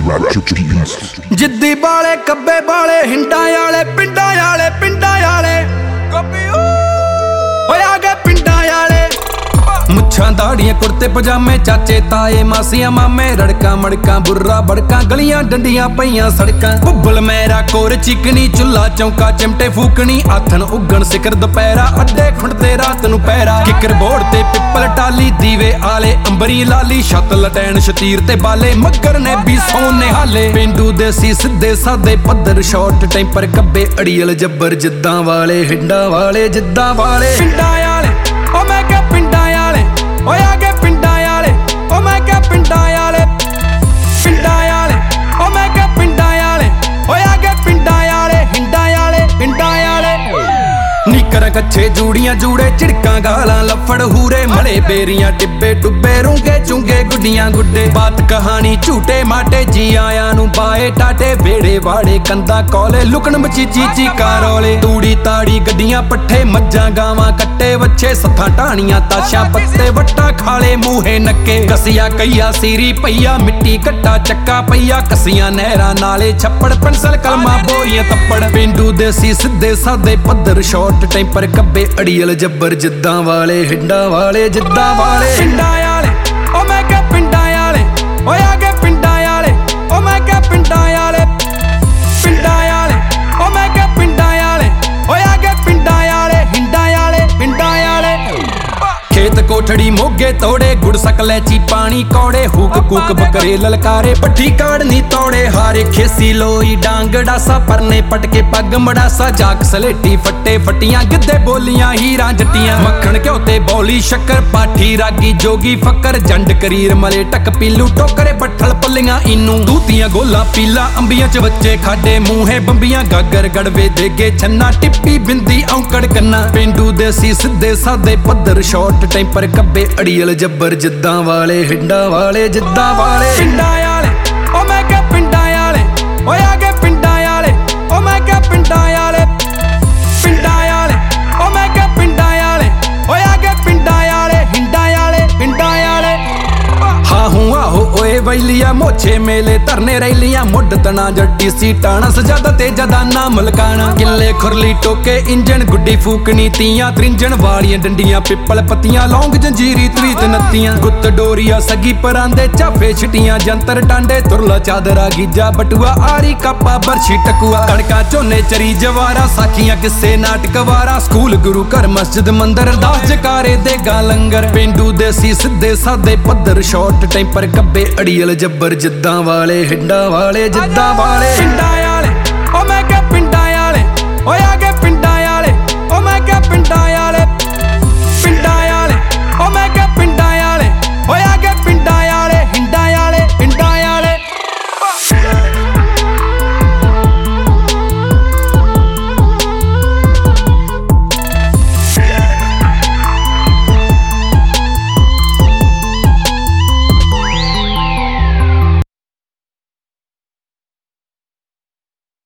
जिद्दी बाले कब्बे बाले हिंडा आले पिंडा आले कब्बे आ गए पिंडा आले मुच्छां दाड़ियां कुर्ते पजामे चाचे ताए मासियां मामे रड़का मड़का बुर्रा बड़का गलियां डंडियां पईयां सड़कां भुब्बल मेरा कोर चिकनी चुल्ला चौंका चिमटे फूकनी आथन उगण सिकर दुपहरा अड्डे खुंडते रात नूं पैरा किकर बोर्ड ते पिप्पल टाली दीवे आले अंबरी लाली छत लटैन शतीर ते बाले मगर ने भी सोने हाले पेंडू देसी सिद्धे सादे पद्धर शॉर्ट टेंपर कब्बे अड़ियल जब्बर जिद्दां वाले हिंडा वाले जिद्दां वाले पिंडा आले ओ मैं क्या पिंडा आले ओए आ गए पिंडा आले ओ मैं क्या पिंडा आले ओ मैं क्या पिंडा आले ओए आ गए पिंडा आले हिंडा आले नीकर कच्छे जूड़ियां जूड़े चिड़कां गालां लफड़ हूरे मड़े बेरियां टिब्बे टुब्बे रूंगे चुंगे गुड्डियां गुड्डे बात कहानी झूठे माटे जी आया नू बाए टाटे बेड़े वाड़े कंदा कौले लुकन मचीची चीका रौले तूड़ी ताड़ी गड्डियां पट्ठे मज्जां गावां कट्टे वच्छे सत्थां टाणियां ताशां पत्ते वट्टा खाले मूहे नक्के कसिया कईया सीरी पईया मिट्टी कट्टा चक्का पईया कसियां नहरां नाले छप्पड़ पेंसिल कलमा बोरियां तप्पड़ पेंडू देसी सिद्धे सादे पद्धर शॉर्ट टेंपर कब्बे अड़ियल जब्बर जिद्दां वाले हिंडा वाले जिद्दां वाले हिंडा आले ओ मैं क्या पिंडा आले ओए आ गए पिंडा आले ओ मैं क्या पिंडा आले ओ मैं क्या पिंडा आले ओए आ गए पिंडा आले हिंडा आले खेत कोठड़ी मोगे तोड़े गुड़ सकलैची पानी कौड़े हुक कूक बकरे ललकारे पट्ठी काड़नी तोड़े हारे खेसी लोई डांग डासा परने पटके पग मड़ासा जाक सलेटी फट्टे फटियां गिद्धे बोलियां हीरां जट्टियां मक्खन घ्यो ते बौली शक्कर पाठी रागी जोगी फक्कर जंड करीर मले टक पीलू टोकरे बट्ठल पल्लियां इनू दूतियां गोला पीला अंबियां च बच्चे खाडे मूहे बंबियां गागर गड़वे देगे छन्ना टिप्पी बिंदी औंकड़ कन्ना पेंडू देसी सिद्धे सादे पद्धर शॉर्ट टेंपर कब्बे अड़ियल जब्बर जिद्दां वाले हिंडा वाले जिद्दां वाले हिंडा आले ओ मैं क्या पिंडा आले ओए आ गए पिंडा आले ओ मैं क्या पिंडा आले ओ मैं क्या पिंडा आले ओए आ गए पिंडा आले हिंडा आले हाँ हूँ आहो ओए वैलिया मोछे मेले धरने रैलियां मुड तना जड्डी सी टाणा सजादा ते जदाना मलकाना किले खुरली टोके इंजन गुड्डी फूकनी तियां त्रिंजन वालियां डंडियां पिप्पल पत्तियां लौंग जंजीरी त्रीत नत्तियां गुत्त डोरिया सगी परांदे चाफे छिटियां जंतर टांडे तुरला चादरा गीजा बटुआ आरी कापा बरछी टकुआ कणका झोने चरी जवारा साखियां किस्से नाटक वारा स्कूल गुरु घर मस्जिद मंदर अरदास जकारे देगा लंगर पेंडू देसी सिद्धे सादे पद्धर शॉर्ट टेंपर कब्बे अड़ियल जब्बर जिद्दां वाले हिंडा वाले जिद्दां वाले हिंडा आले ओ मैं क्या पिंडा आले ओए